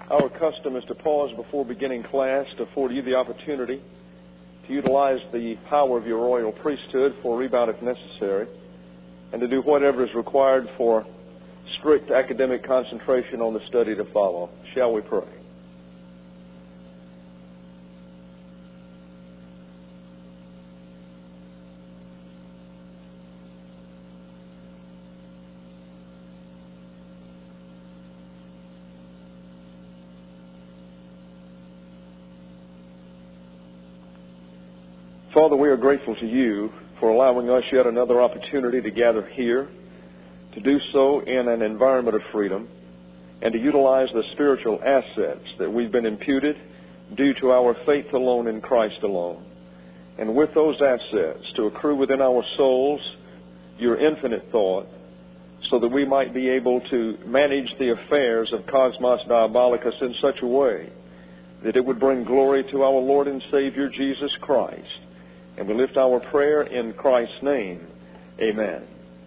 Our custom is to pause before beginning class to afford you the opportunity to utilize the power of your royal priesthood for rebound if necessary, and to do whatever is required for strict academic concentration on the study to follow. Shall we pray? Father, we are grateful to you for allowing us yet another opportunity to gather here, to do so in an environment of freedom, and to utilize the spiritual assets that we've been imputed due to our faith alone in Christ alone. And with those assets, to accrue within our souls your infinite thought, so that we might be able to manage the affairs of Cosmos Diabolicus in such a way that it would bring glory to our Lord and Savior Jesus Christ. And we lift our prayer in Christ's name. Amen.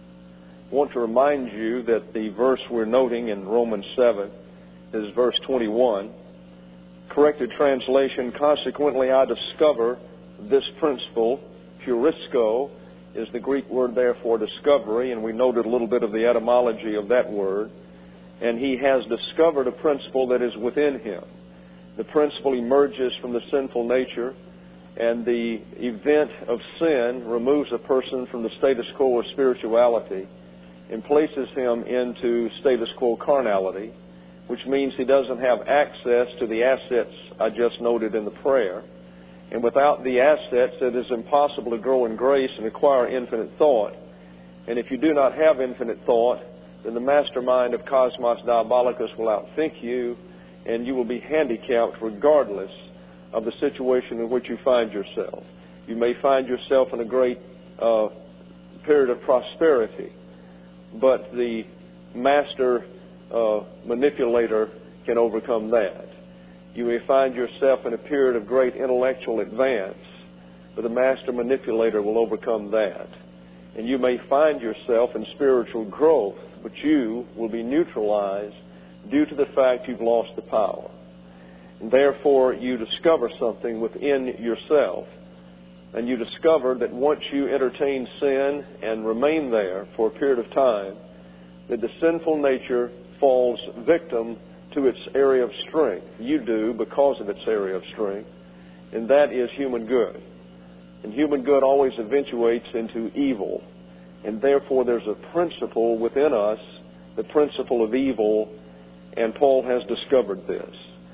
I want to remind you that the verse we're noting in Romans 7 is verse 21. Corrected translation, consequently I discover this principle. Purisco is the Greek word there for discovery, and we noted a little bit of the etymology of that word. And he has discovered a principle that is within him. The principle emerges from the sinful nature, and the event of sin removes a person from the status quo of spirituality and places him into status quo carnality, which means he doesn't have access to the assets I just noted in the prayer. And without the assets, it is impossible to grow in grace and acquire infinite thought. And if you do not have infinite thought, then the mastermind of Cosmos Diabolicus will outthink you, and you will be handicapped regardless of the situation in which you find yourself. You may find yourself in a great period of prosperity, but the master manipulator can overcome that. You may find yourself in a period of great intellectual advance, but the master manipulator will overcome that. And you may find yourself in spiritual growth, but you will be neutralized due to the fact you've lost the power. And therefore, you discover something within yourself, and you discover that once you entertain sin and remain there for a period of time, that the sinful nature falls victim to its area of strength. You do because of its area of strength, and that is human good. And human good always eventuates into evil, and therefore there's a principle within us, the principle of evil, and Paul has discovered this.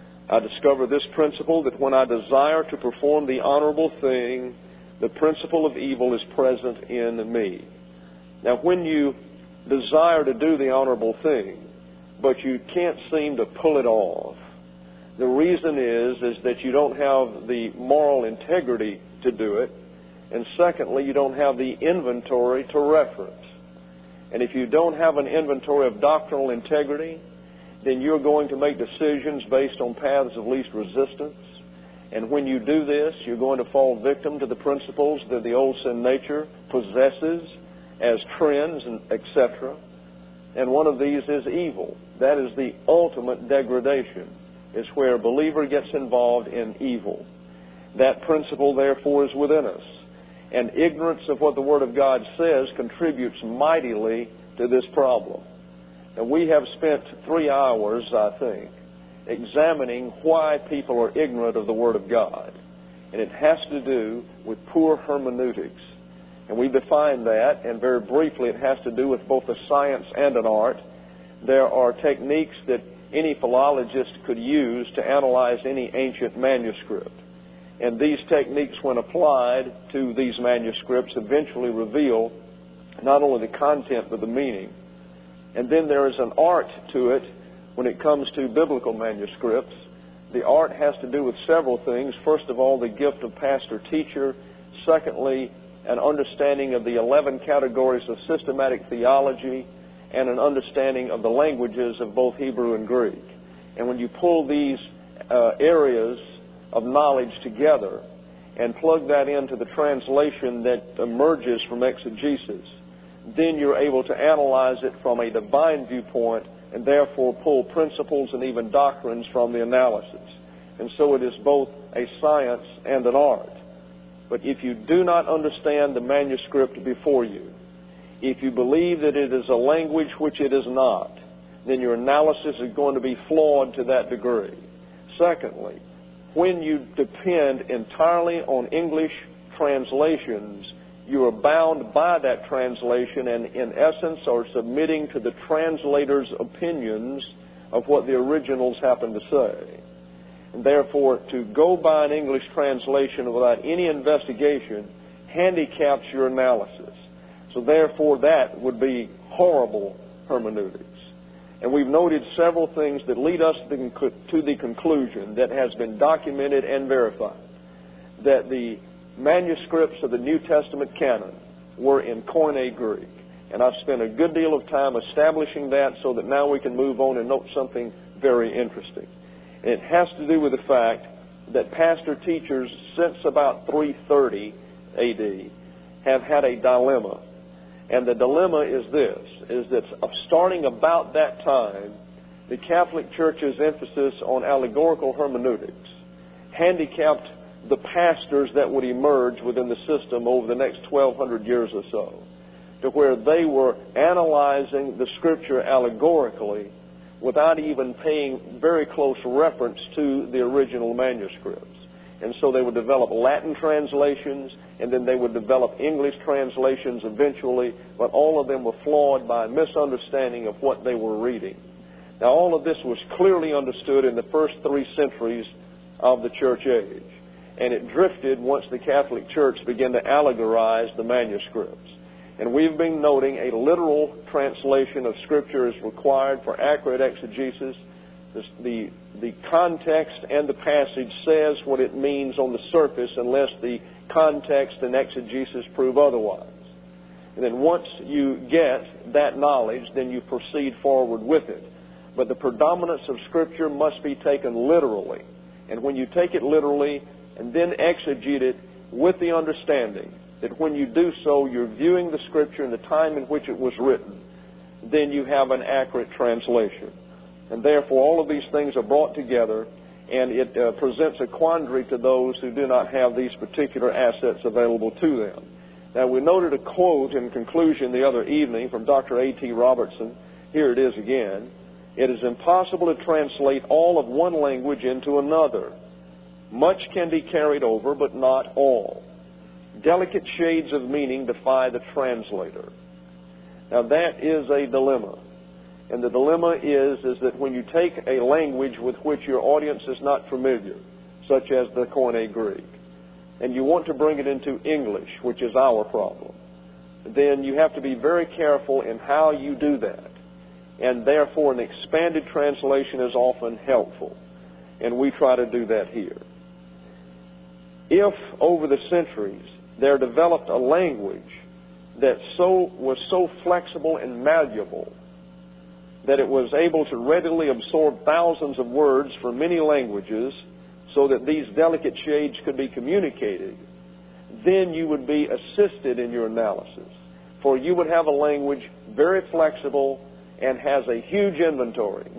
I discover this principle, that when I desire to perform the honorable thing, the principle of evil is present in me. Now, when you desire to do the honorable thing, but you can't seem to pull it off, the reason is that you don't have the moral integrity to do it, and secondly, you don't have the inventory to reference. And if you don't have an inventory of doctrinal integrity, then you're going to make decisions based on paths of least resistance. And when you do this, you're going to fall victim to the principles that the old sin nature possesses as trends, and etc. And one of these is evil. That is the ultimate degradation. It's where a believer gets involved in evil. That principle, therefore, is within us. And ignorance of what the Word of God says contributes mightily to this problem. And we have spent 3 hours, I think, examining why people are ignorant of the Word of God. And it has to do with poor hermeneutics. And we define that, and very briefly, it has to do with both a science and an art. There are techniques that any philologist could use to analyze any ancient manuscript. And these techniques, when applied to these manuscripts, eventually reveal not only the content but the meaning. And then there is an art to it when it comes to biblical manuscripts. The art has to do with several things. First of all, the gift of pastor-teacher. Secondly, an understanding of the 11 categories of systematic theology and an understanding of the languages of both Hebrew and Greek. And when you pull these areas of knowledge together and plug that into the translation that emerges from exegesis, then you're able to analyze it from a divine viewpoint and therefore pull principles and even doctrines from the analysis. And so it is both a science and an art. But if you do not understand the manuscript before you, if you believe that it is a language which it is not, then your analysis is going to be flawed to that degree. Secondly, when you depend entirely on English translations, you are bound by that translation and, in essence, are submitting to the translator's opinions of what the originals happen to say. And therefore, to go by an English translation without any investigation handicaps your analysis. So therefore, that would be horrible hermeneutics. And we've noted several things that lead us to the conclusion that has been documented and verified, that the manuscripts of the New Testament canon were in Koine Greek. And I've spent a good deal of time establishing that so that now we can move on and note something very interesting. And it has to do with the fact that pastor teachers since about 330 A.D. have had a dilemma. And the dilemma is this, is that starting about that time, the Catholic Church's emphasis on allegorical hermeneutics handicapped the pastors that would emerge within the system over the next 1,200 years or so, to where they were analyzing the Scripture allegorically without even paying very close reference to the original manuscripts. And so they would develop Latin translations, and then they would develop English translations eventually, but all of them were flawed by a misunderstanding of what they were reading. Now, all of this was clearly understood in the first 3 centuries of the church age, and it drifted once the Catholic Church began to allegorize the manuscripts. And we've been noting a literal translation of Scripture is required for accurate exegesis. The context and the passage says what it means on the surface unless the context and exegesis prove otherwise. And then once you get that knowledge, then you proceed forward with it. But the predominance of Scripture must be taken literally. And when you take it literally and then exegete it with the understanding that when you do so, you're viewing the Scripture in the time in which it was written, then you have an accurate translation. And therefore, all of these things are brought together, and it presents a quandary to those who do not have these particular assets available to them. Now, we noted a quote in conclusion the other evening from Dr. A.T. Robertson. Here it is again. It is impossible to translate all of one language into another. Much can be carried over, but not all. Delicate shades of meaning defy the translator. Now, that is a dilemma. And the dilemma is that when you take a language with which your audience is not familiar, such as the Koine Greek, and you want to bring it into English, which is our problem, then you have to be very careful in how you do that. And therefore, an expanded translation is often helpful. And we try to do that here. If, over the centuries, there developed a language that was so flexible and malleable that it was able to readily absorb thousands of words from many languages so that these delicate shades could be communicated, then you would be assisted in your analysis. For you would have a language very flexible and has a huge inventory,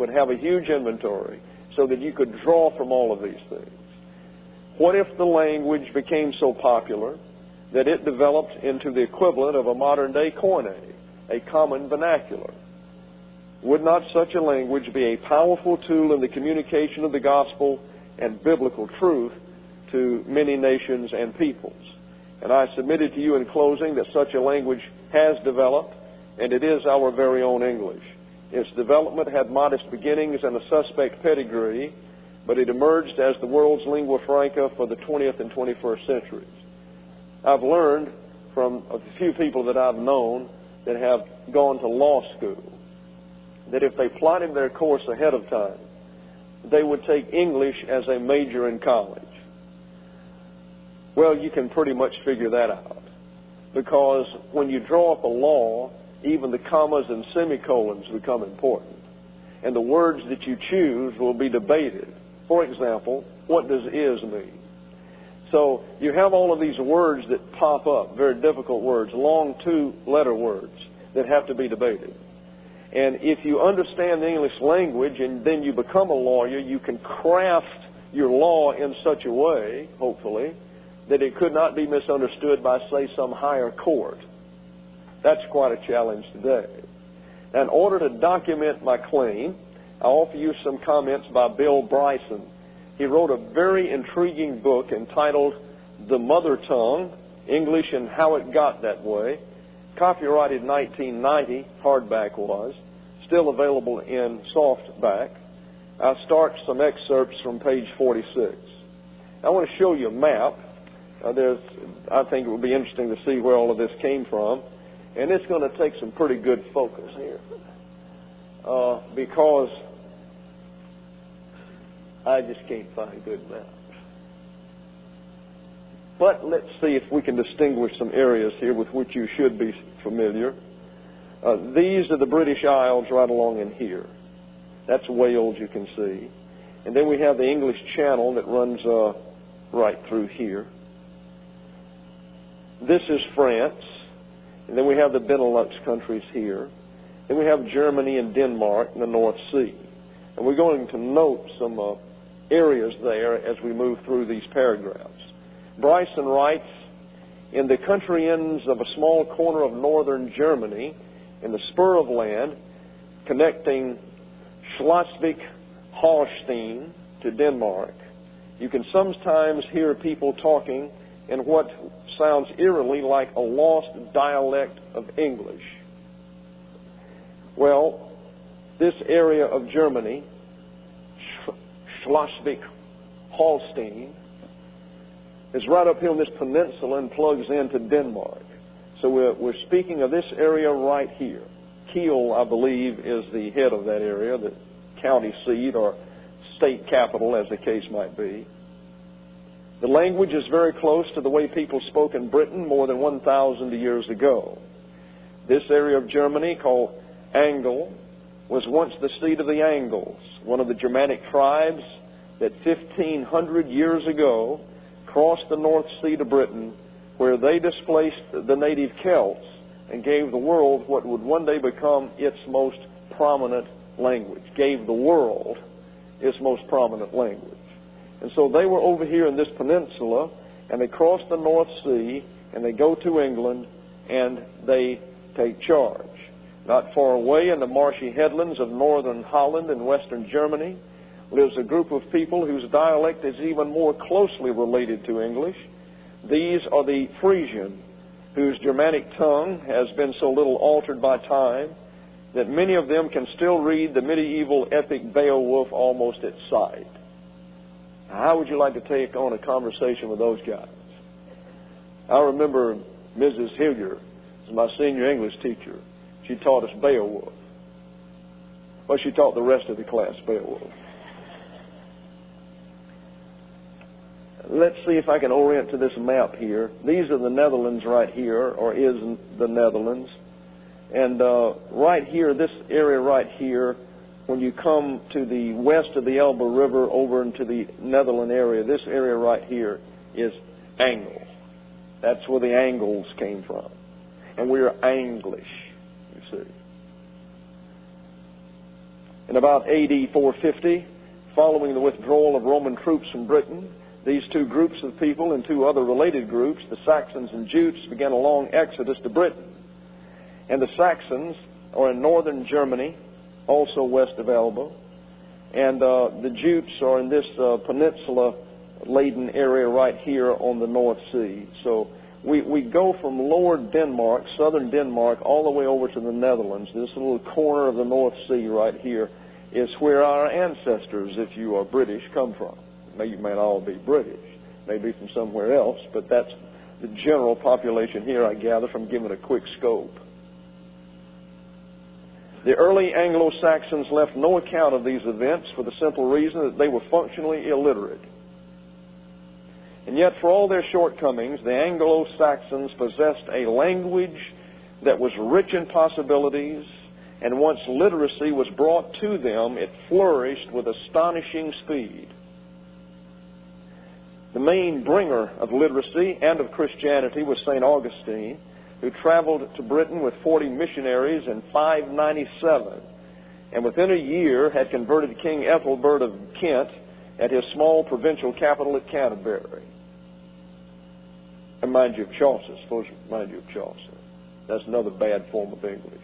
so that you could draw from all of these things. What if the language became so popular that it developed into the equivalent of a modern-day Koine, a common vernacular? Would not such a language be a powerful tool in the communication of the gospel and biblical truth to many nations and peoples? And I submitted to you in closing that such a language has developed, and it is our very own English. Its development had modest beginnings and a suspect pedigree, but it emerged as the world's lingua franca for the 20th and 21st centuries. I've learned from a few people that I've known that have gone to law school that if they plotted their course ahead of time, they would take English as a major in college. Well, you can pretty much figure that out, because when you draw up a law, even the commas and semicolons become important, and the words that you choose will be debated. For example, what does is mean? So you have all of these words that pop up, very difficult words, long 2-letter words that have to be debated. And if you understand the English language and then you become a lawyer, you can craft your law in such a way, hopefully, that it could not be misunderstood by, say, some higher court. That's quite a challenge today. Now, in order to document my claim, I offer you some comments by Bill Bryson. He wrote a very intriguing book entitled The Mother Tongue, English and How It Got That Way. Copyrighted 1990, hardback was, still available in softback. I'll start some excerpts from page 46. I want to show you a map. I think it would be interesting to see where all of this came from. And it's going to take some pretty good focus here. Because I just can't find good maps. But let's see if we can distinguish some areas here with which you should be familiar. These are the British Isles right along in here. That's Wales, you can see. And then we have the English Channel that runs right through here. This is France. And then we have the Benelux countries here. Then we have Germany and Denmark and the North Sea. And we're going to note some areas there as we move through these paragraphs. Bryson writes, in the country ends of a small corner of northern Germany, in the spur of land connecting Schleswig-Holstein to Denmark, you can sometimes hear people talking in what sounds eerily like a lost dialect of English. Well, this area of Germany, Schleswig-Holstein, is right up here on this peninsula and plugs into Denmark. So we're speaking of this area right here. Kiel, I believe, is the head of that area, the county seat or state capital, as the case might be. The language is very close to the way people spoke in Britain more than 1,000 years ago. This area of Germany, called Angel, was once the seat of the Angles, one of the Germanic tribes that 1,500 years ago crossed the North Sea to Britain, where they displaced the native Celts and gave the world what would one day become its most prominent language. Gave the world its most prominent language. And so they were over here in this peninsula, and they cross the North Sea, and they go to England, and they take charge. Not far away in the marshy headlands of northern Holland and western Germany lives a group of people whose dialect is even more closely related to English. These are the Frisian, whose Germanic tongue has been so little altered by time that many of them can still read the medieval epic Beowulf almost at sight. How would you like to take on a conversation with those guys? I remember Mrs. Hillier, my senior English teacher. She taught us Beowulf. Well, she taught the rest of the class Beowulf. Let's see if I can orient to this map here. These are the Netherlands right here, or is the Netherlands. And right here, this area right here, when you come to the west of the Elbe River over into the Netherlands area, this area right here is Angel. That's where the Angles came from. And we are English, you see. In about AD 450, following the withdrawal of Roman troops from Britain, these two groups of people and two other related groups, the Saxons and Jutes, began a long exodus to Britain. And the Saxons are in northern Germany, also west of Elba. And the Jutes are in this peninsula-laden area right here on the North Sea. So we go from lower Denmark, southern Denmark, all the way over to the Netherlands. This little corner of the North Sea right here is where our ancestors, if you are British, come from. You may not all be British, maybe from somewhere else, but that's the general population here, I gather, from giving a quick scope. The early Anglo-Saxons left no account of these events for the simple reason that they were functionally illiterate. And yet, for all their shortcomings, the Anglo-Saxons possessed a language that was rich in possibilities, and once literacy was brought to them, it flourished with astonishing speed. The main bringer of literacy and of Christianity was St. Augustine, who traveled to Britain with 40 missionaries in 597, and within a year had converted King Ethelbert of Kent at his small provincial capital at Canterbury. And mind you of Chaucer, suppose mind you of Chaucer. That's another bad form of English.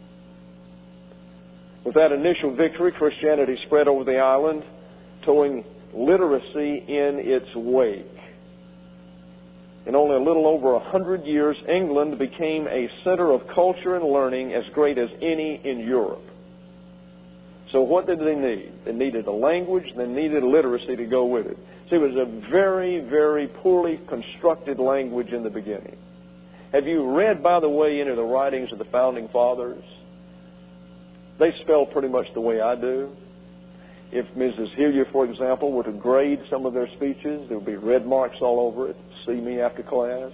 With that initial victory, Christianity spread over the island, towing literacy in its wake. In only a little over 100 years, England became a center of culture and learning as great as any in Europe. So what did they need? They needed a language, they needed literacy to go with it. See, it was a very, very poorly constructed language in the beginning. Have you read, by the way, any of the writings of the Founding Fathers? They spell pretty much the way I do. If Mrs. Hillier, for example, were to grade some of their speeches, there would be red marks all over it. See me after class.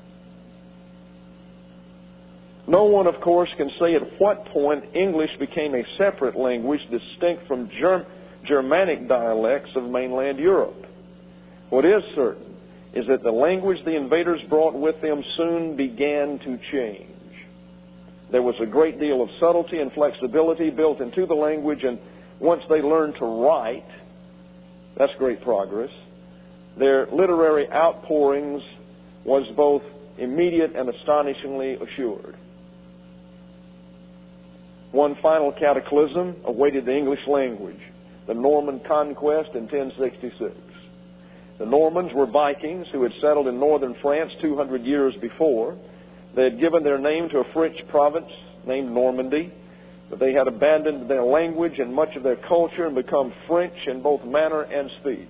No one, of course, can say at what point English became a separate language distinct from Germanic dialects of mainland Europe. What is certain is that the language the invaders brought with them soon began to change. There was a great deal of subtlety and flexibility built into the language, and once they learned to write, that's great progress. Their literary outpourings was both immediate and astonishingly assured. One final cataclysm awaited the English language, the Norman conquest in 1066. The Normans were Vikings who had settled in northern France 200 years before. They had given their name to a French province named Normandy, but they had abandoned their language and much of their culture and become French in both manner and speech.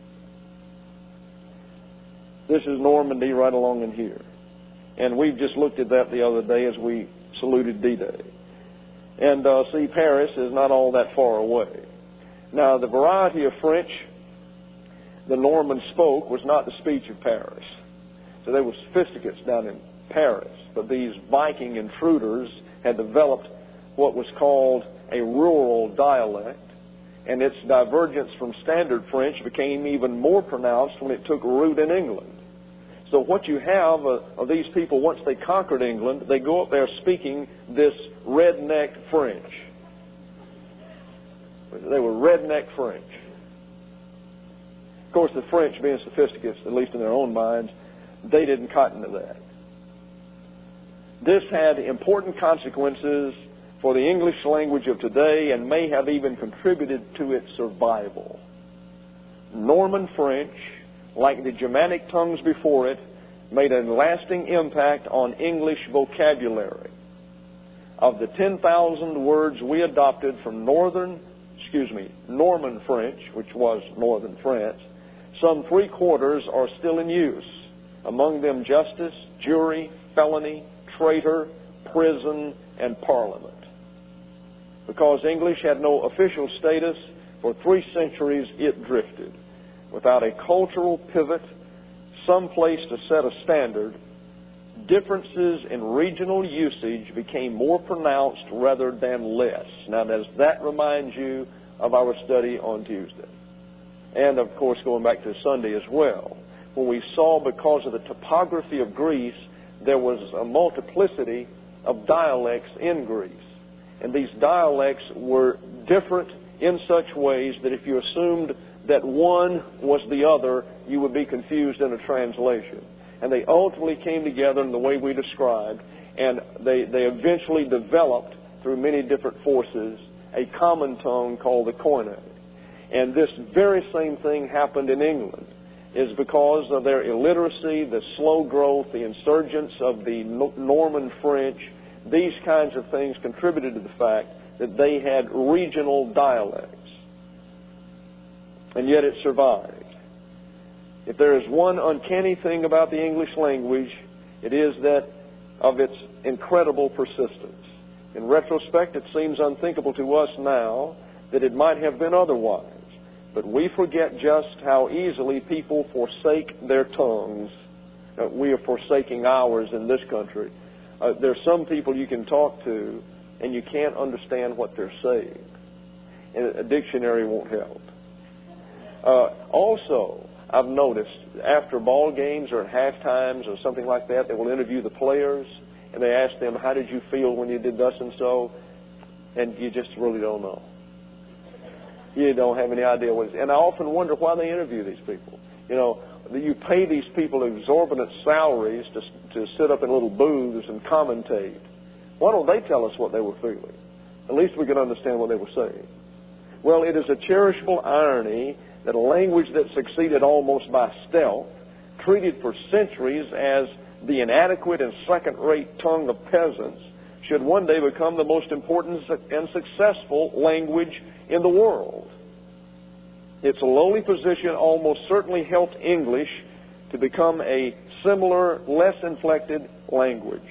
This is Normandy right along in here. And we've just looked at that the other day as we saluted D-Day. And see, Paris is not all that far away. Now, the variety of French the Normans spoke was not the speech of Paris. So they were sophisticates down in Paris. But these Viking intruders had developed what was called a rural dialect, and its divergence from standard French became even more pronounced when it took root in England. So what you have of these people, once they conquered England, they go up there speaking this redneck French. They were redneck French. Of course, the French, being sophisticates, at least in their own minds, they didn't cotton to that. This had important consequences for the English language of today and may have even contributed to its survival. Norman French, like the Germanic tongues before it, made a lasting impact on English vocabulary. Of the 10,000 words we adopted from Norman French, which was northern France, some 3/4 are still in use. Among them justice, jury, felony, traitor, prison, and parliament. Because English had no official status, for 3 centuries it drifted. Without a cultural pivot, some place to set a standard, differences in regional usage became more pronounced rather than less. Now, does that remind you of our study on Tuesday? And, of course, going back to Sunday as well, when we saw because of the topography of Greece, there was a multiplicity of dialects in Greece. And these dialects were different in such ways that if you assumed that one was the other, you would be confused in a translation. And they ultimately came together in the way we described, and they eventually developed, through many different forces, a common tongue called the Koine. And this very same thing happened in England, is because of their illiteracy, the slow growth, the insurgence of the Norman French. These kinds of things contributed to the fact that they had regional dialects. And yet it survived. If there is one uncanny thing about the English language, it is that of its incredible persistence. In retrospect, it seems unthinkable to us now that it might have been otherwise. But we forget just how easily people forsake their tongues. We are forsaking ours in this country. There's some people you can talk to and you can't understand what they're saying. And a dictionary won't help. Also, I've noticed after ball games or at half times or something like that, they will interview the players. and they ask them, how did you feel when you did thus and so? And you just really don't know. You don't have any idea what it is. And I often wonder why they interview these people. You know, you pay these people exorbitant salaries to sit up in little booths and commentate. Why don't they tell us what they were feeling? At least we can understand what they were saying. Well, it is a cherishable irony that a language that succeeded almost by stealth, treated for centuries as the inadequate and second-rate tongue of peasants, should one day become the most important and successful language in the world. Its lowly position almost certainly helped English to become a similar, less inflected language.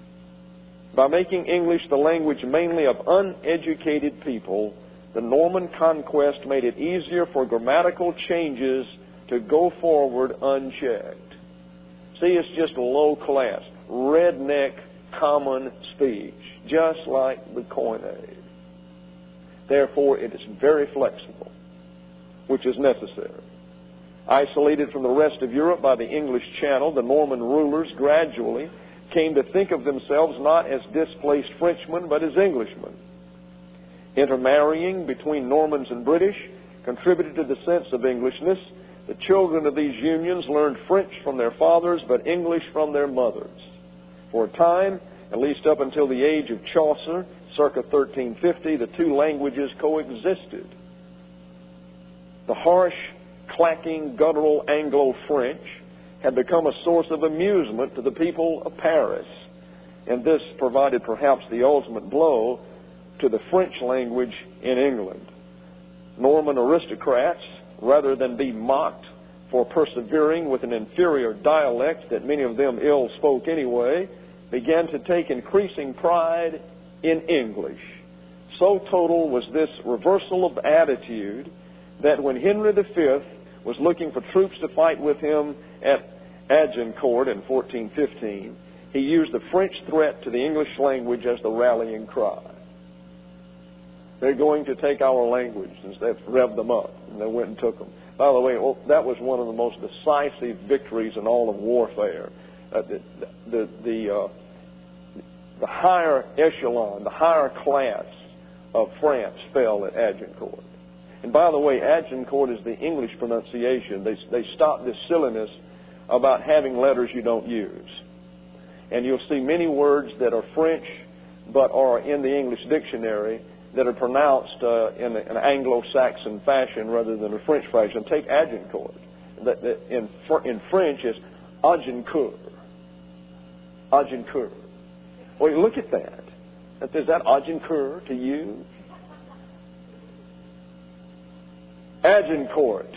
By making English the language mainly of uneducated people, the Norman conquest made it easier for grammatical changes to go forward unchecked. See, it's just low class, redneck, common speech, just like the coinage. Therefore, it is very flexible, which is necessary. Isolated from the rest of Europe by the English Channel, the Norman rulers gradually came to think of themselves not as displaced Frenchmen, but as Englishmen. Intermarrying between Normans and British contributed to the sense of Englishness. The children of these unions learned French from their fathers, but English from their mothers. For a time, at least up until the age of Chaucer, circa 1350, the two languages coexisted. The harsh, clacking, guttural Anglo-French had become a source of amusement to the people of Paris, and this provided perhaps the ultimate blow to the French language in England. Norman aristocrats, rather than be mocked for persevering with an inferior dialect that many of them ill spoke anyway, began to take increasing pride in English. So total was this reversal of attitude that when Henry V was looking for troops to fight with him at Agincourt in 1415, he used the French threat to the English language as the rallying cry. They're going to take our language, and they revved them up, and they went and took them. By the way, that was one of the most decisive victories in all of warfare. The higher echelon, the higher class of France fell at Agincourt. And by the way, Agincourt is the English pronunciation. They stopped this silliness about having letters you don't use. And you'll see many words that are French but are in the English dictionary that are pronounced in an Anglo-Saxon fashion rather than a French fashion. Take Agincourt. In French, it's Agincourt. Agincourt. Well, look at that. Is that Agincourt to you? Agincourt.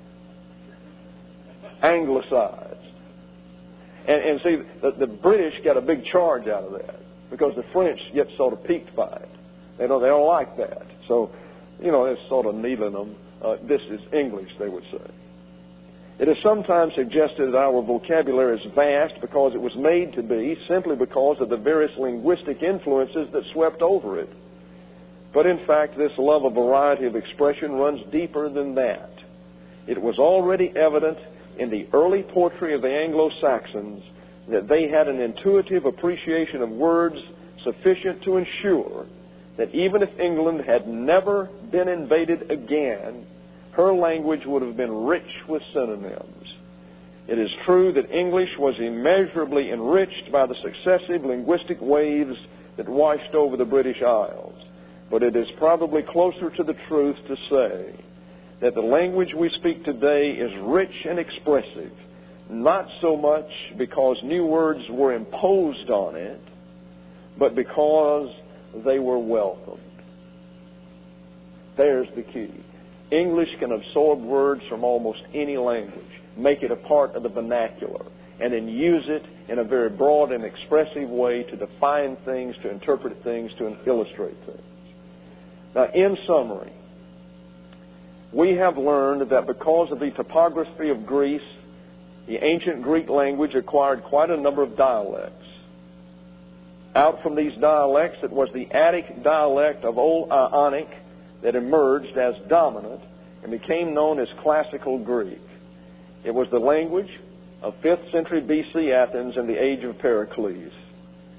Anglicized. And see, the British got a big charge out of that because the French get sort of piqued by it. They don't like that. So, it's sort of needling them. This is English, they would say. It is sometimes suggested that our vocabulary is vast because it was made to be simply because of the various linguistic influences that swept over it. But in fact, this love of variety of expression runs deeper than that. It was already evident in the early poetry of the Anglo-Saxons that they had an intuitive appreciation of words sufficient to ensure that even if England had never been invaded again, her language would have been rich with synonyms. It is true that English was immeasurably enriched by the successive linguistic waves that washed over the British Isles, but it is probably closer to the truth to say that the language we speak today is rich and expressive, not so much because new words were imposed on it, but because they were welcomed. There's the key. English can absorb words from almost any language, make it a part of the vernacular, and then use it in a very broad and expressive way to define things, to interpret things, to illustrate things. Now, in summary, we have learned that because of the topography of Greece, the ancient Greek language acquired quite a number of dialects. Out from these dialects, it was the Attic dialect of Old Ionic that emerged as dominant and became known as Classical Greek. It was the language of 5th century BC Athens and the age of Pericles.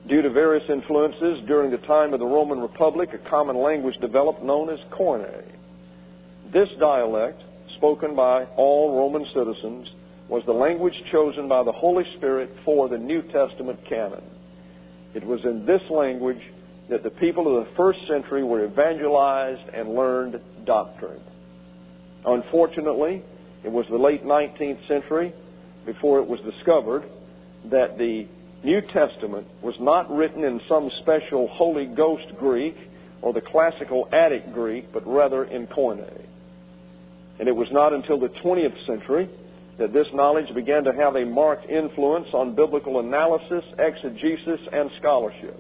Due to various influences during the time of the Roman Republic, a common language developed known as Koine. This dialect, spoken by all Roman citizens, was the language chosen by the Holy Spirit for the New Testament canon. It was in this language that the people of the first century were evangelized and learned doctrine. Unfortunately, it was the late 19th century before it was discovered that the New Testament was not written in some special Holy Ghost Greek or the classical Attic Greek, but rather in Koine. And it was not until the 20th century that this knowledge began to have a marked influence on biblical analysis, exegesis, and scholarship.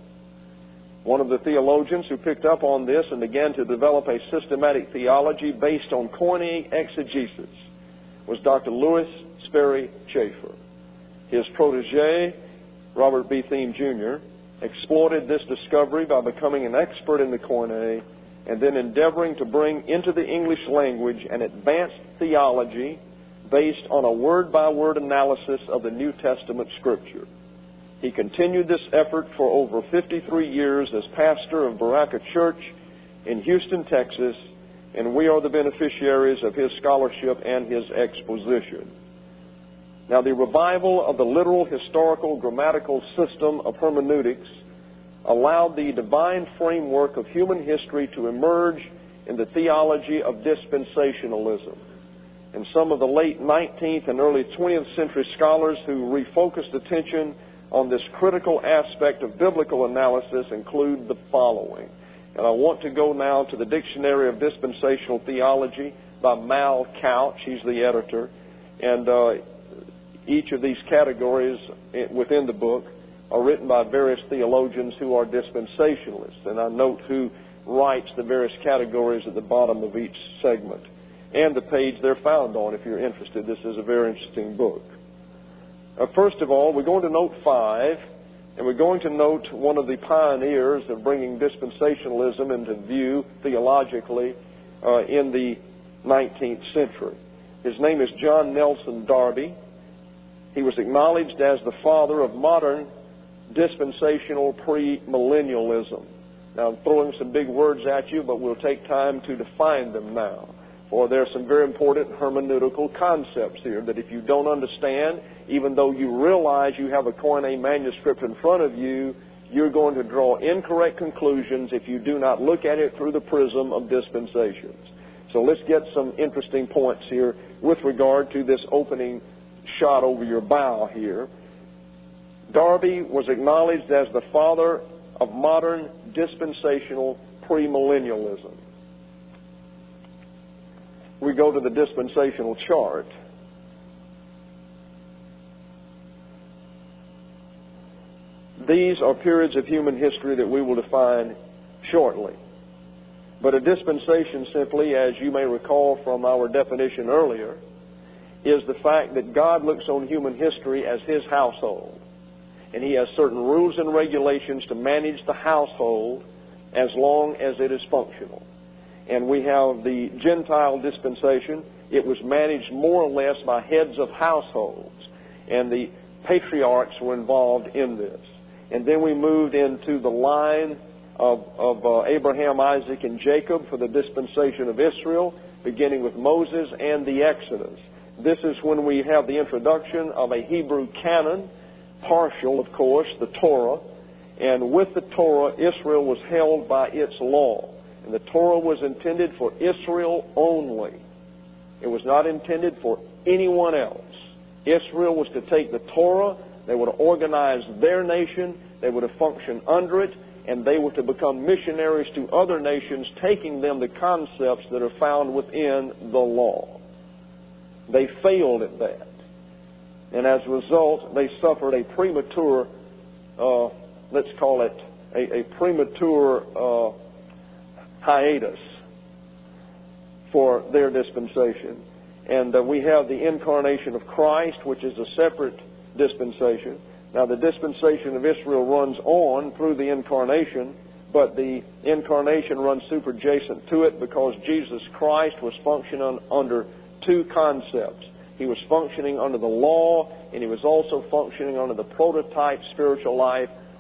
One of the theologians who picked up on this and began to develop a systematic theology based on Koine exegesis was Dr. Louis Sperry Chafer. His protege, Robert B. Thieme, Jr., exploited this discovery by becoming an expert in the Koine and then endeavoring to bring into the English language an advanced theology based on a word-by-word analysis of the New Testament Scripture. He continued this effort for over 53 years as pastor of Baraka Church in Houston, Texas, and we are the beneficiaries of his scholarship and his exposition. Now, the revival of the literal, historical, grammatical system of hermeneutics allowed the divine framework of human history to emerge in the theology of dispensationalism. And some of the late 19th and early 20th century scholars who refocused attention on this critical aspect of biblical analysis include the following. And I want to go now to the Dictionary of Dispensational Theology by Mal Couch. He's the editor. And each of these categories within the book are written by various theologians who are dispensationalists. And I note who writes the various categories at the bottom of each segment and the page they're found on if you're interested. This is a very interesting book. First of all, we're going to note 5, and we're going to note one of the pioneers of bringing dispensationalism into view theologically in the 19th century. His name is John Nelson Darby. He was acknowledged as the father of modern dispensational premillennialism. Now, I'm throwing some big words at you, but we'll take time to define them now. For there are some very important hermeneutical concepts here that if you don't understand, even though you realize you have a Koine manuscript in front of you, you're going to draw incorrect conclusions if you do not look at it through the prism of dispensations. So let's get some interesting points here with regard to this opening shot over your bow here. Darby was acknowledged as the father of modern dispensational premillennialism. We go to the dispensational chart. These are periods of human history that we will define shortly. But a dispensation simply, as you may recall from our definition earlier, is the fact that God looks on human history as His household. And He has certain rules and regulations to manage the household as long as it is functional. And we have the Gentile dispensation. It was managed more or less by heads of households. And the patriarchs were involved in this. And then we moved into the line of Abraham, Isaac, and Jacob for the dispensation of Israel, beginning with Moses and the Exodus. This is when we have the introduction of a Hebrew canon, partial, of course, the Torah. And with the Torah, Israel was held by its law. And the Torah was intended for Israel only. It was not intended for anyone else. Israel was to take the Torah, they were to organize their nation, they were to function under it, and they were to become missionaries to other nations, taking them the concepts that are found within the law. They failed at that. And as a result, they suffered a premature, let's call it a premature hiatus for their dispensation. And we have the incarnation of Christ, which is a separate dispensation. Now, the dispensation of Israel runs on through the incarnation, but the incarnation runs superjacent to it because Jesus Christ was functioning under two concepts. He was functioning under the law, and He was also functioning under the prototype spiritual life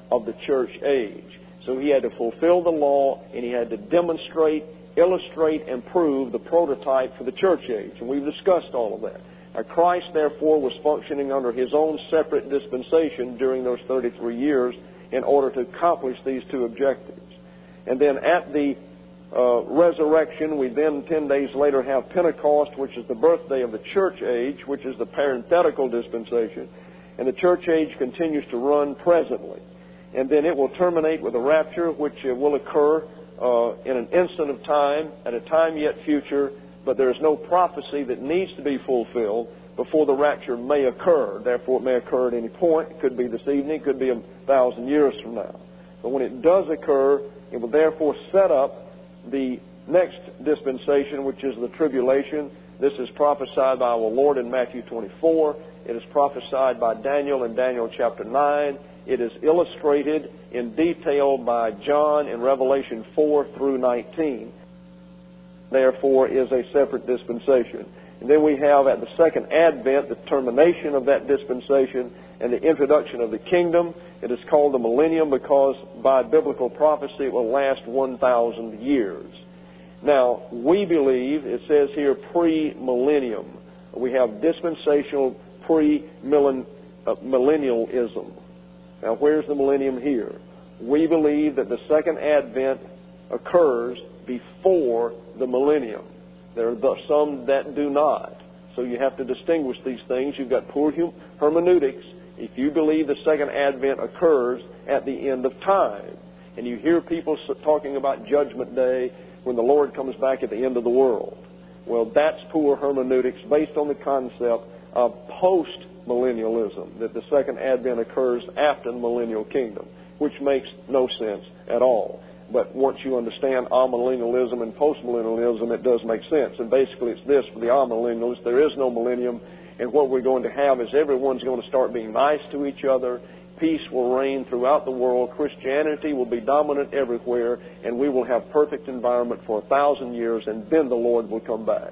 of the church age. So he had to fulfill the law, and he had to demonstrate, illustrate, and prove the prototype for the church age. And we've discussed all of that. Now, Christ, therefore, was functioning under his own separate dispensation during those 33 years in order to accomplish these two objectives. And then at the resurrection, we then 10 days later have Pentecost, which is the birthday of the church age, which is the parenthetical dispensation. And the church age continues to run presently. And then it will terminate with a rapture, which will occur in an instant of time, at a time yet future, but there is no prophecy that needs to be fulfilled before the rapture may occur. Therefore, it may occur at any point. It could be this evening. It could be 1,000 years from now. But when it does occur, it will therefore set up the next dispensation, which is the tribulation. This is prophesied by our Lord in Matthew 24. It is prophesied by Daniel in Daniel chapter 9. It is illustrated in detail by John in Revelation 4 through 19. Therefore, is a separate dispensation. And then we have at the second advent the termination of that dispensation and the introduction of the kingdom. It is called the millennium because by biblical prophecy it will last 1,000 years. Now, we believe, it says here pre-millennium. We have dispensational pre-millennialism. Now, where's the millennium here? We believe that the second advent occurs before the millennium. There are some that do not. So you have to distinguish these things. You've got poor hermeneutics if you believe the second advent occurs at the end of time. And you hear people talking about Judgment Day when the Lord comes back at the end of the world. Well, that's poor hermeneutics based on the concept of post-millennialism, that the second advent occurs after the millennial kingdom, which makes no sense at all. But once you understand amillennialism and postmillennialism, it does make sense. And basically it's this: for the amillennialists, there is no millennium, and what we're going to have is everyone's going to start being nice to each other. Peace will reign throughout the world. Christianity will be dominant everywhere, and we will have perfect environment for 1,000 years, and then the Lord will come back.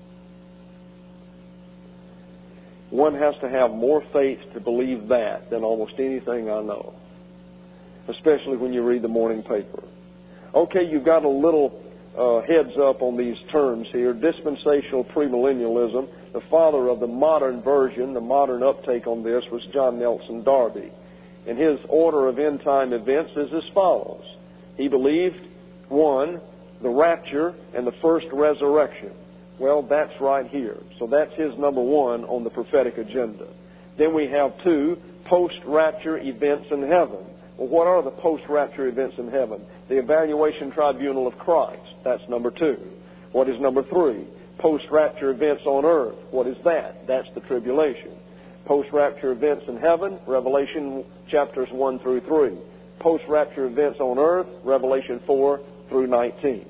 One has to have more faith to believe that than almost anything I know, especially when you read the morning paper. Okay, you've got a little heads up on these terms here. Dispensational premillennialism. The father of the modern version, the modern uptake on this, was John Nelson Darby. And his order of end-time events is as follows. He believed, 1, the rapture and the first resurrection. Well, that's right here. So that's his number 1 on the prophetic agenda. Then we have 2, post-rapture events in heaven. Well, what are the post-rapture events in heaven? The evaluation tribunal of Christ. That's number 2. What is number 3? Post-rapture events on earth. What is that? That's the tribulation. Post-rapture events in heaven, Revelation chapters 1 through 3. Post-rapture events on earth, Revelation 4 through 19.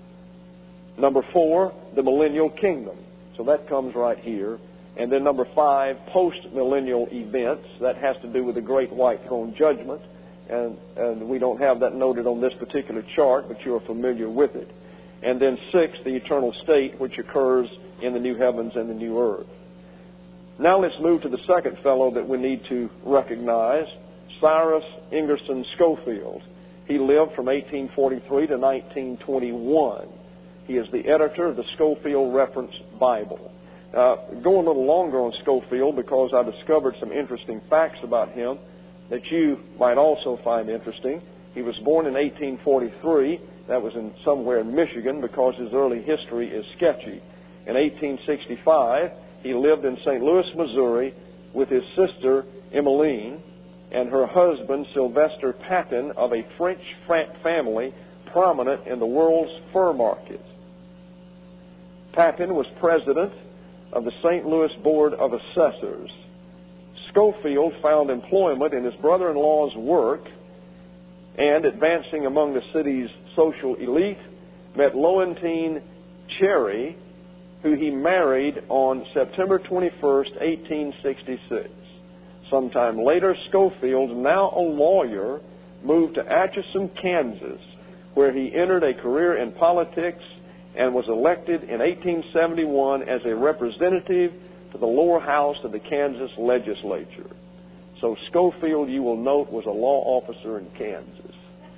Number 4, the millennial kingdom. So that comes right here. And then number 5, post-millennial events. That has to do with the great white throne judgment. And we don't have that noted on this particular chart, but you're familiar with it. And then 6, the eternal state, which occurs in the new heavens and the new earth. Now let's move to the second fellow that we need to recognize, Cyrus Ingerson Scofield. He lived from 1843 to 1921. He is the editor of the Scofield Reference Bible. Go a little longer on Scofield because I discovered some interesting facts about him that you might also find interesting. He was born in 1843. That was somewhere in Michigan because his early history is sketchy. In 1865, he lived in St. Louis, Missouri, with his sister, Emmeline, and her husband, Sylvester Papin, of a French family prominent in the world's fur market. Papin was president of the St. Louis Board of Assessors. Scofield found employment in his brother-in-law's work and, advancing among the city's social elite, met Lowenstein Cherry, who he married on September 21st, 1866. Sometime later, Scofield, now a lawyer, moved to Atchison, Kansas, where he entered a career in politics and was elected in 1871 as a representative to the lower house of the Kansas legislature. So Schofield, you will note, was a law officer in Kansas.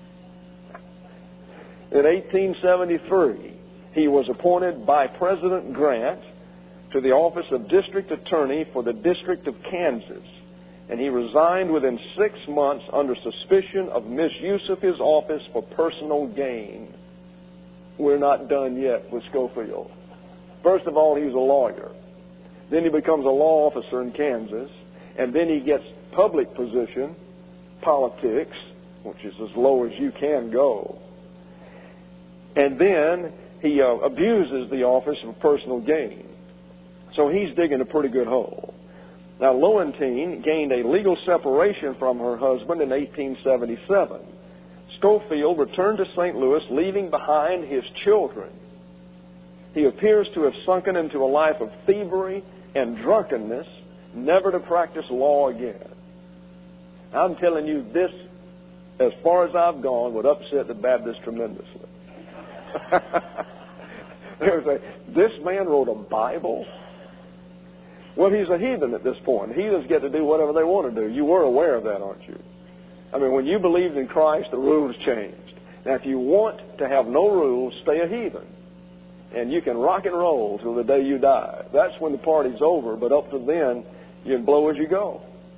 In 1873, he was appointed by President Grant to the office of District Attorney for the District of Kansas, and he resigned within 6 months under suspicion of misuse of his office for personal gain. We're not done yet with Schofield. First of all, he's a lawyer. Then he becomes a law officer in Kansas, and then he gets public position, politics, which is as low as you can go. And then he abuses the office for personal gain. So he's digging a pretty good hole. Now, Lowenthien gained a legal separation from her husband in 1877. Schofield returned to St. Louis, leaving behind his children. He appears to have sunken into a life of thievery and drunkenness, never to practice law again. I'm telling you, this, as far as I've gone, would upset the Baptists tremendously. They would say, this man wrote a Bible? Well, he's a heathen at this point. Heathens get to do whatever they want to do. You were aware of that, aren't you? I mean, when you believed in Christ, the rules changed. Now, if you want to have no rules, stay a heathen. And you can rock and roll till the day you die. That's when the party's over, but up to then, you can blow as you go.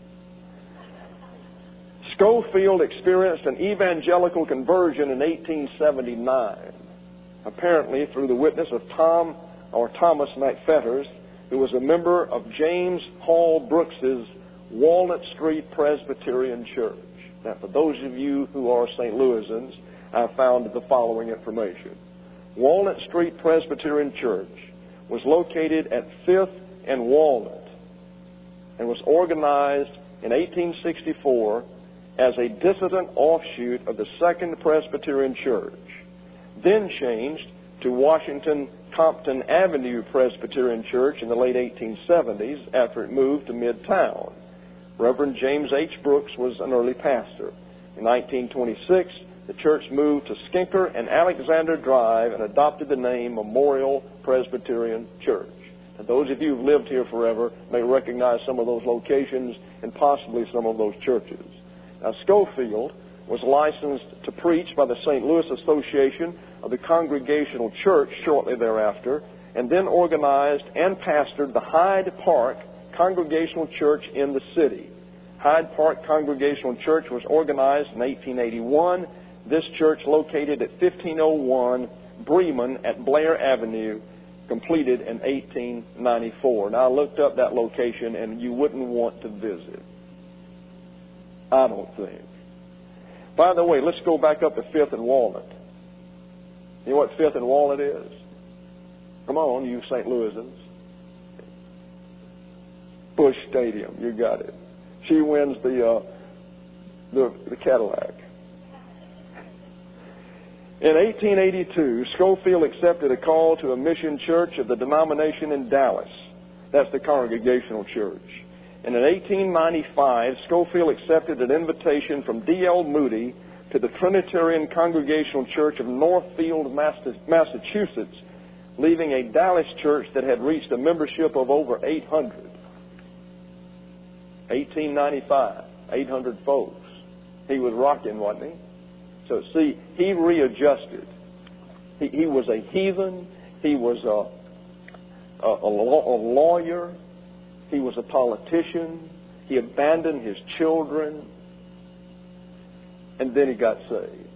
Schofield experienced an evangelical conversion in 1879, apparently through the witness of Thomas McFetters, who was a member of James Hall Brooks's Walnut Street Presbyterian Church. Now, for those of you who are St. Louisans, I found the following information. Walnut Street Presbyterian Church was located at 5th and Walnut and was organized in 1864 as a dissident offshoot of the Second Presbyterian Church, then changed to Washington Compton Avenue Presbyterian Church in the late 1870s after it moved to Midtown. Reverend James H. Brooks was an early pastor. In 1926, the church moved to Skinker and Alexander Drive and adopted the name Memorial Presbyterian Church. And those of you who've lived here forever may recognize some of those locations and possibly some of those churches. Now, Schofield was licensed to preach by the St. Louis Association of the Congregational Church shortly thereafter, and then organized and pastored the Hyde Park Congregational Church in the city. Hyde Park Congregational Church was organized in 1881. This church located at 1501 Bremen at Blair Avenue, completed in 1894. Now, I looked up that location, and you wouldn't want to visit. I don't think. By the way, let's go back up to 5th and Walnut. You know what 5th and Walnut is? Come on, you St. Louisans. Busch Stadium, you got it. She wins the Cadillac. In 1882, Schofield accepted a call to a mission church of the denomination in Dallas. That's the Congregational Church. And in 1895, Schofield accepted an invitation from D.L. Moody to the Trinitarian Congregational Church of Northfield, Massachusetts, leaving a Dallas church that had reached a membership of over 800. 1895, 800 folks. He was rocking, wasn't he? So, see, he readjusted. He was a heathen. He was a lawyer. He was a politician. He abandoned his children. And then he got saved.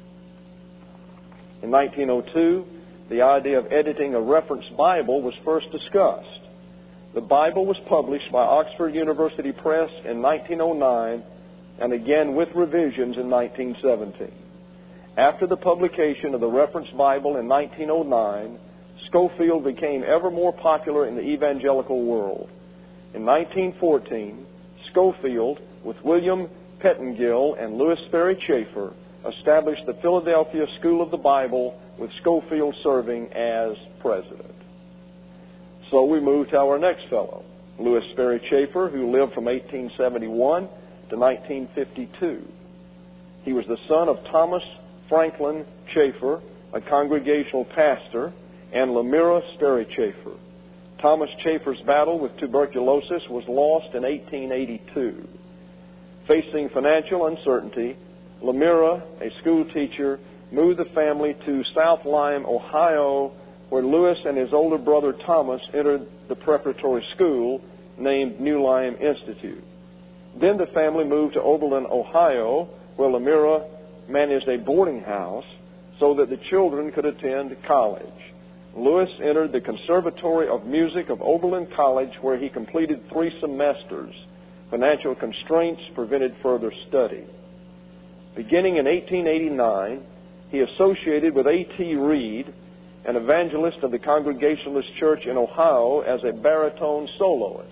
In 1902, the idea of editing a reference Bible was first discussed. The Bible was published by Oxford University Press in 1909 and again with revisions in 1917. After the publication of the reference Bible in 1909, Schofield became ever more popular in the evangelical world. In 1914, Schofield, with William Pettingill and Louis Sperry Chafer, established the Philadelphia School of the Bible, with Schofield serving as president. So we move to our next fellow, Louis Sperry Chafer, who lived from 1871 to 1952. He was the son of Thomas Franklin Chafer, a congregational pastor, and Lemira Sperry Chafer. Thomas Chafer's battle with tuberculosis was lost in 1882. Facing financial uncertainty, Lemira, a school teacher, moved the family to South Lyme, Ohio, where Lewis and his older brother Thomas entered the preparatory school named New Lyme Institute. Then the family moved to Oberlin, Ohio, where Lemira managed a boarding house so that the children could attend college. Lewis entered the Conservatory of Music of Oberlin College, where he completed 3 semesters. Financial constraints prevented further study. Beginning in 1889, he associated with A.T. Reed, an evangelist of the Congregationalist Church in Ohio, as a baritone soloist.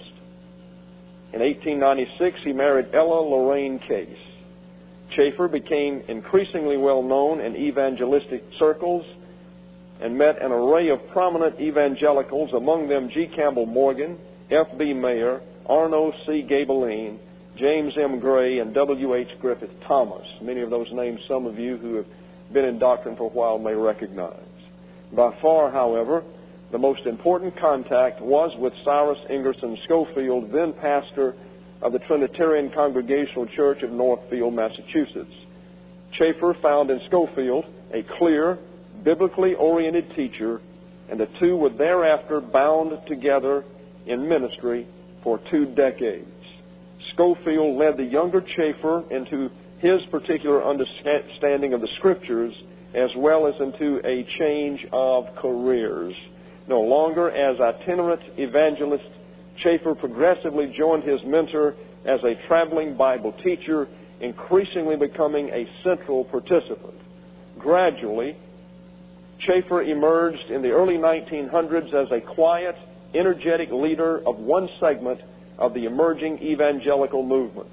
In 1896, he married Ella Lorraine Case. Chafer became increasingly well known in evangelistic circles and met an array of prominent evangelicals, among them G. Campbell Morgan, F.B. Mayer, Arno C. Gabeline, James M. Gray, and W.H. Griffith Thomas. Many of those names some of you who have been in doctrine for a while may recognize. By far, however, the most important contact was with Cyrus Ingerson Schofield, then pastor of the Trinitarian Congregational Church of Northfield, Massachusetts. Chafer found in Schofield a clear, biblically oriented teacher, and the two were thereafter bound together in ministry for 2 decades. Schofield led the younger Chafer into his particular understanding of the Scriptures, as well as into a change of careers. No longer as itinerant evangelist, Chafer progressively joined his mentor as a traveling Bible teacher, increasingly becoming a central participant. Gradually, Chafer emerged in the early 1900s as a quiet, energetic leader of one segment of the emerging evangelical movement.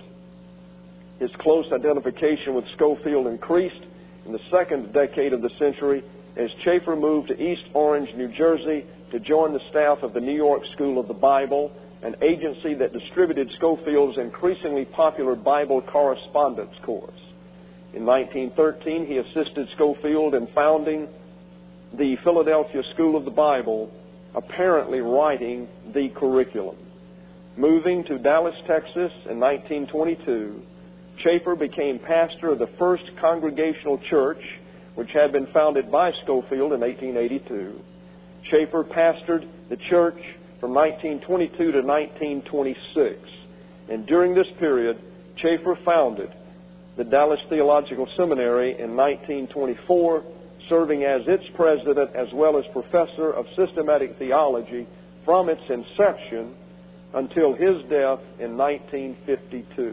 His close identification with Schofield increased in the second decade of the century as Chafer moved to East Orange, New Jersey, to join the staff of the New York School of the Bible, an agency that distributed Schofield's increasingly popular Bible correspondence course. In 1913, he assisted Schofield in founding the Philadelphia School of the Bible, apparently writing the curriculum. Moving to Dallas, Texas in 1922, Chafer became pastor of the First Congregational Church, which had been founded by Schofield in 1882. Chafer pastored the church from 1922 to 1926. And during this period, Chafer founded the Dallas Theological Seminary in 1924, serving as its president as well as professor of systematic theology from its inception until his death in 1952.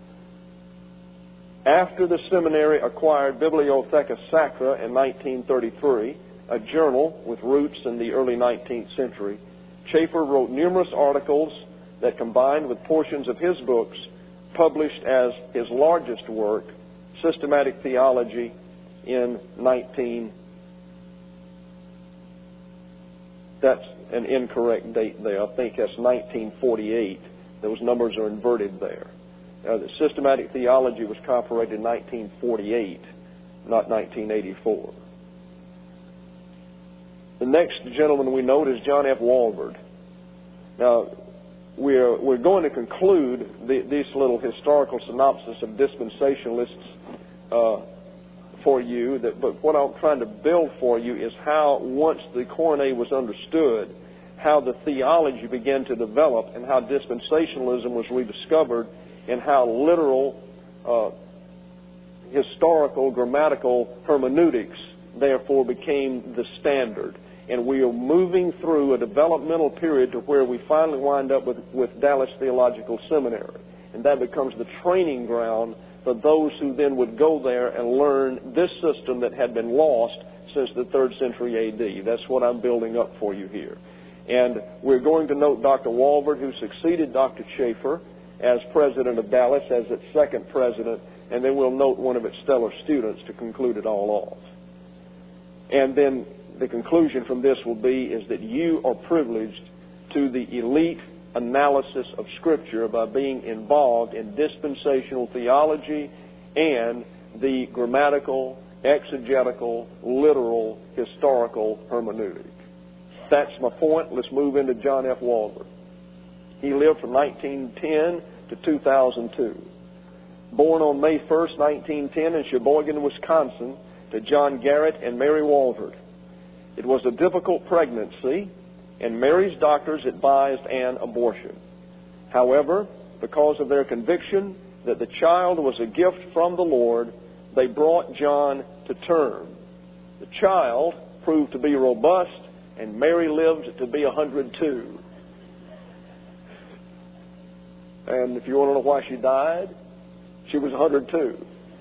After the seminary acquired Bibliotheca Sacra in 1933, a journal with roots in the early 19th century, Chafer wrote numerous articles that, combined with portions of his books, published as his largest work, Systematic Theology, in that's an incorrect date there. I think that's 1948. Those numbers are inverted there. The Systematic Theology was copyrighted in 1948, not 1984. The next gentleman we note is John F. Walvoord. Now, we're going to conclude this little historical synopsis of dispensationalists for you, but what I'm trying to build for you is how, once the Koine was understood, how the theology began to develop and how dispensationalism was rediscovered, and how literal, historical, grammatical hermeneutics therefore became the standard. And we are moving through a developmental period to where we finally wind up with Dallas Theological Seminary. And that becomes the training ground for those who then would go there and learn this system that had been lost since the 3rd century A.D. That's what I'm building up for you here. And we're going to note Dr. Walvoord, who succeeded Dr. Chafer as president of Dallas, as its second president, and then we'll note one of its stellar students to conclude it all off. And then the conclusion from this will be is that you are privileged to the elite analysis of Scripture by being involved in dispensational theology and the grammatical, exegetical, literal, historical hermeneutic. That's my point. Let's move into John F. Walvoord. He lived from 1910 to 2002. born on May 1st, 1910 in Sheboygan, Wisconsin, to John Garrett and Mary Walford. It was a difficult pregnancy, and Mary's doctors advised an abortion. However, because of their conviction that the child was a gift from the Lord, they brought John to term. The child proved to be robust, and Mary lived to be 102. And if you want to know why she died, she was 102.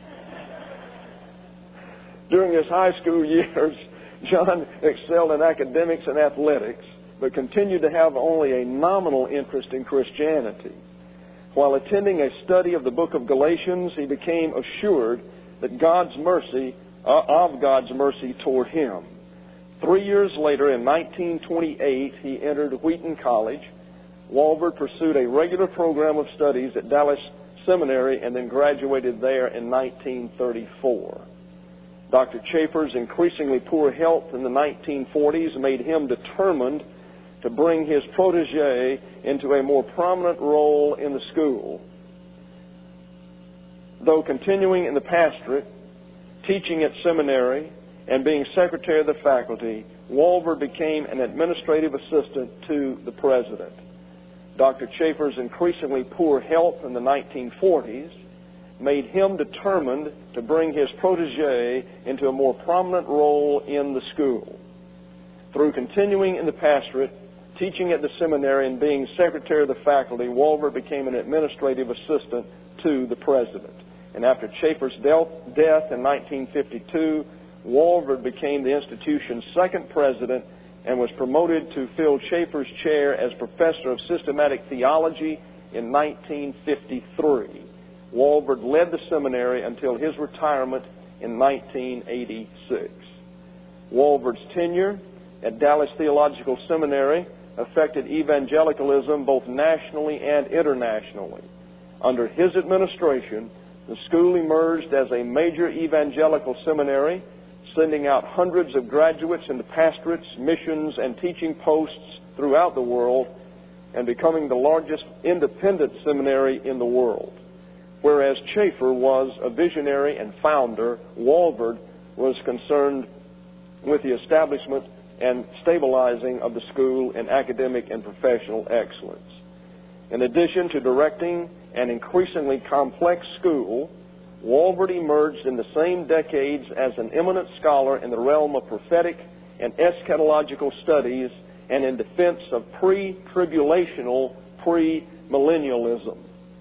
During his high school years, John excelled in academics and athletics, but continued to have only a nominal interest in Christianity. While attending a study of the book of Galatians, he became assured that God's mercy toward him. 3 years later, in 1928, he entered Wheaton College. Walford pursued a regular program of studies at Dallas Seminary and then graduated there in 1934. Dr. Chafer's increasingly poor health in the 1940s made him determined to bring his protege into a more prominent role in the school. Though continuing in the pastorate, teaching at seminary, and being secretary of the faculty, Walford became an administrative assistant to the president. Dr. Chafer's increasingly poor health in the 1940s made him determined to bring his protege into a more prominent role in the school. Through continuing in the pastorate, teaching at the seminary, and being secretary of the faculty, Walford became an administrative assistant to the president. And after Chafer's death in 1952, Walford became the institution's second president and was promoted to fill Chafer's chair as professor of systematic theology in 1953. Walford led the seminary until his retirement in 1986. Walford's tenure at Dallas Theological Seminary affected evangelicalism both nationally and internationally. Under his administration, the school emerged as a major evangelical seminary, sending out hundreds of graduates into pastorates, missions, and teaching posts throughout the world, and becoming the largest independent seminary in the world. Whereas Chafer was a visionary and founder, Walford was concerned with the establishment and stabilizing of the school in academic and professional excellence. In addition to directing an increasingly complex school, Walford emerged in the same decades as an eminent scholar in the realm of prophetic and eschatological studies and in defense of pre-tribulational premillennialism.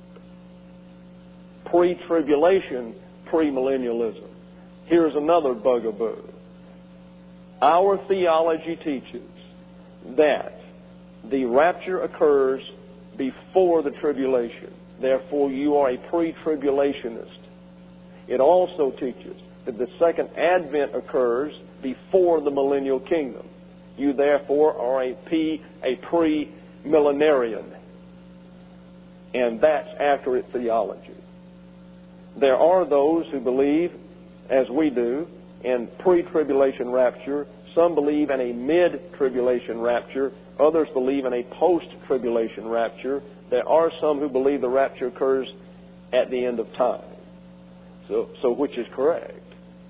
Pre-tribulation premillennialism. Here's another bugaboo. Our theology teaches that the rapture occurs before the tribulation. Therefore, you are a pre-tribulationist. It also teaches that the second advent occurs before the millennial kingdom. You, therefore, are a pre-millenarian. And that's accurate theology. There are those who believe, as we do, in pre-tribulation rapture. Some believe in a mid-tribulation rapture. Others believe in a post-tribulation rapture. There are some who believe the rapture occurs at the end of time. So which is correct?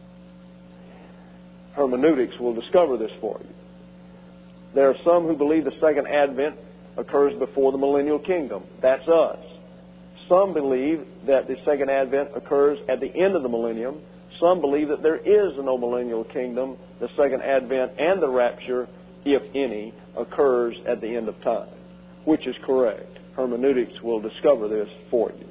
Hermeneutics will discover this for you. There are some who believe the second advent occurs before the millennial kingdom. That's us. Some believe that the second advent occurs at the end of the millennium. Some believe that there is no millennial kingdom. The second advent and the rapture, if any, occurs at the end of time. Which is correct? Hermeneutics will discover this for you.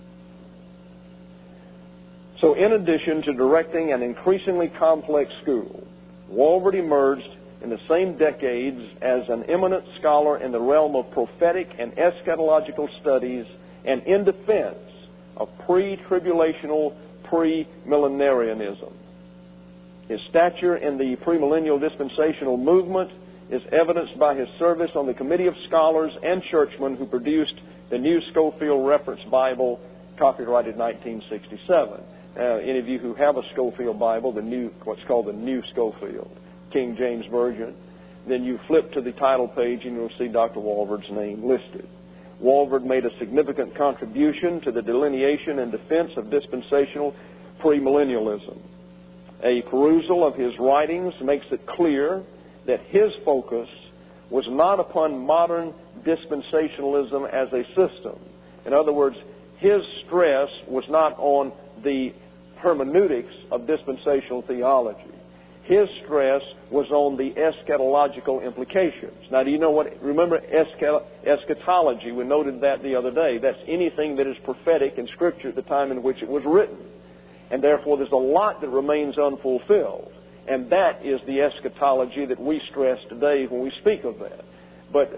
So in addition to directing an increasingly complex school, Walford emerged in the same decades as an eminent scholar in the realm of prophetic and eschatological studies and in defense of pre-tribulational premillenarianism. His stature in the premillennial dispensational movement is evidenced by his service on the committee of scholars and churchmen who produced the New Scofield Reference Bible, copyrighted 1967. Any of you who have a Scofield Bible, what's called the New Scofield, King James Version, then you flip to the title page and you'll see Dr. Walford's name listed. Walvoord made a significant contribution to the delineation and defense of dispensational premillennialism. A perusal of his writings makes it clear that his focus was not upon modern dispensationalism as a system. In other words, his stress was not on the hermeneutics of dispensational theology. His stress was on the eschatological implications. Now, do you know what? Remember eschatology. We noted that the other day. That's anything that is prophetic in Scripture at the time in which it was written. And therefore, there's a lot that remains unfulfilled. And that is the eschatology that we stress today when we speak of that. But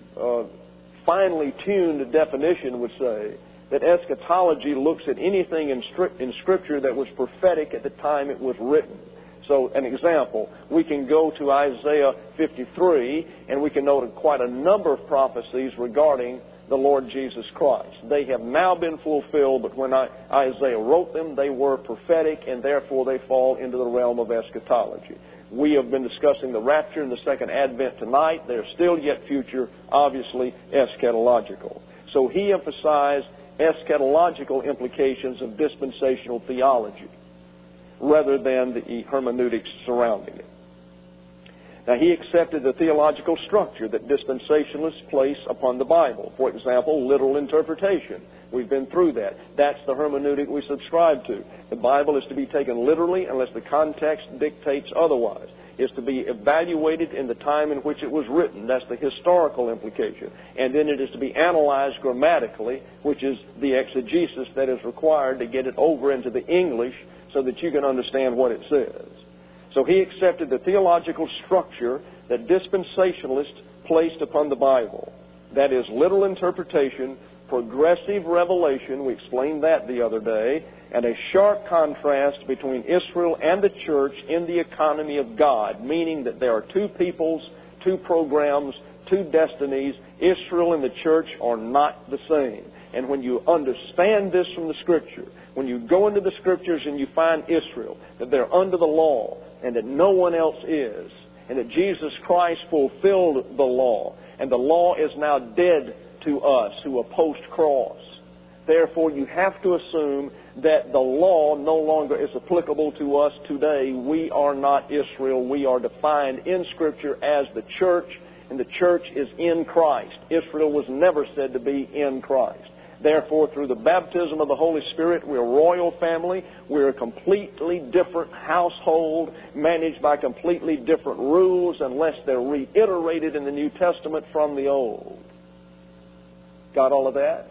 finely tuned definition would say that eschatology looks at anything in Scripture that was prophetic at the time it was written. So, an example, we can go to Isaiah 53, and we can note quite a number of prophecies regarding the Lord Jesus Christ. They have now been fulfilled, but when Isaiah wrote them, they were prophetic, and therefore they fall into the realm of eschatology. We have been discussing the rapture and the second advent tonight. They're still yet future, obviously eschatological. So he emphasized eschatological implications of dispensational theology rather than the hermeneutics surrounding it. Now, he accepted the theological structure that dispensationalists place upon the Bible. For example, literal interpretation. We've been through that. That's the hermeneutic we subscribe to. The Bible is to be taken literally unless the context dictates otherwise. It's to be evaluated in the time in which it was written. That's the historical implication. And then it is to be analyzed grammatically, which is the exegesis that is required to get it over into the English so that you can understand what it says. So he accepted the theological structure that dispensationalists placed upon the Bible. That is literal interpretation, progressive revelation, we explained that the other day, and a sharp contrast between Israel and the church in the economy of God, meaning that there are two peoples, two programs, two destinies. Israel and the church are not the same. And when you understand this from the Scripture, when you go into the Scriptures and you find Israel, that they're under the law and that no one else is, and that Jesus Christ fulfilled the law, and the law is now dead to us who are post-cross. Therefore, you have to assume that the law no longer is applicable to us today. We are not Israel. We are defined in Scripture as the church, and the church is in Christ. Israel was never said to be in Christ. Therefore, through the baptism of the Holy Spirit, we're a royal family. We're a completely different household, managed by completely different rules, unless they're reiterated in the New Testament from the Old. Got all of that?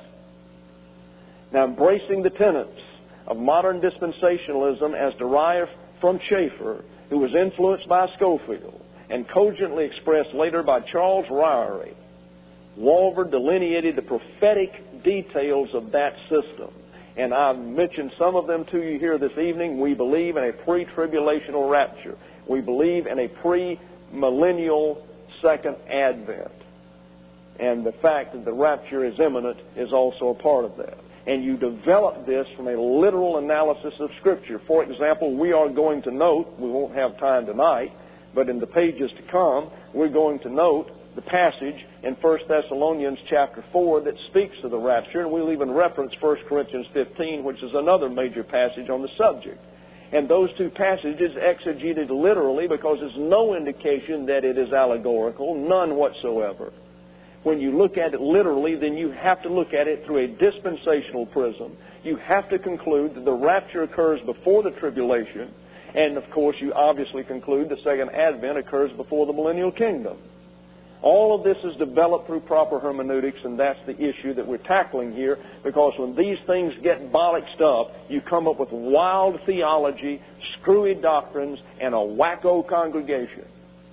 Now, embracing the tenets of modern dispensationalism as derived from Schaeffer, who was influenced by Scofield, and cogently expressed later by Charles Ryrie, Walvoord delineated the prophetic details of that system. And I've mentioned some of them to you here this evening. We believe in a pre-tribulational rapture. We believe in a pre-millennial second advent. And the fact that the rapture is imminent is also a part of that. And you develop this from a literal analysis of Scripture. For example, we are going to note, we won't have time tonight, but in the pages to come, we're going to note the passage in 1 Thessalonians chapter 4 that speaks of the rapture, and we'll even reference 1 Corinthians 15, which is another major passage on the subject. And those two passages exegeted literally because there's no indication that it is allegorical, none whatsoever. When you look at it literally, then you have to look at it through a dispensational prism. You have to conclude that the rapture occurs before the tribulation, and of course you obviously conclude the second advent occurs before the millennial kingdom. All of this is developed through proper hermeneutics, and that's the issue that we're tackling here, because when these things get bollocksed up, you come up with wild theology, screwy doctrines, and a wacko congregation.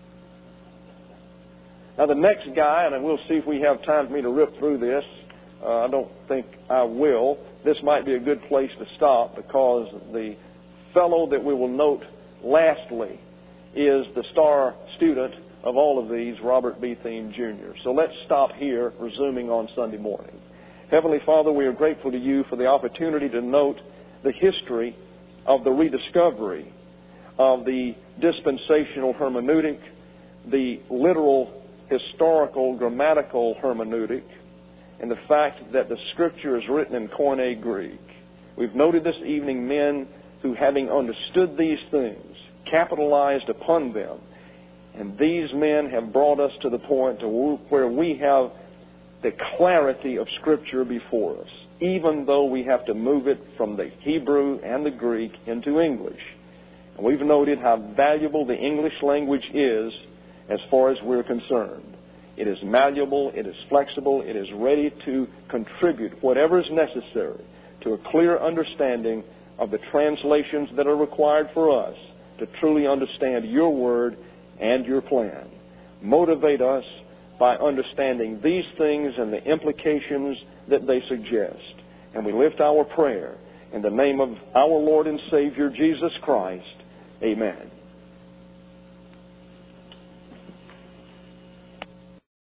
Now, the next guy, and we'll see if we have time for me to rip through this. I don't think I will. This might be a good place to stop, because the fellow that we will note lastly is the star student of all of these, Robert B. Thiem, Jr. So let's stop here, resuming on Sunday morning. Heavenly Father, we are grateful to you for the opportunity to note the history of the rediscovery of the dispensational hermeneutic, the literal, historical, grammatical hermeneutic, and the fact that the Scripture is written in Koine Greek. We've noted this evening men who, having understood these things, capitalized upon them. And these men have brought us to the point to where we have the clarity of Scripture before us, even though we have to move it from the Hebrew and the Greek into English. And we've noted how valuable the English language is as far as we're concerned. It is malleable, it is flexible, it is ready to contribute whatever is necessary to a clear understanding of the translations that are required for us to truly understand your word and your plan. Motivate us by understanding these things and the implications that they suggest. And we lift our prayer in the name of our Lord and Savior, Jesus Christ. Amen.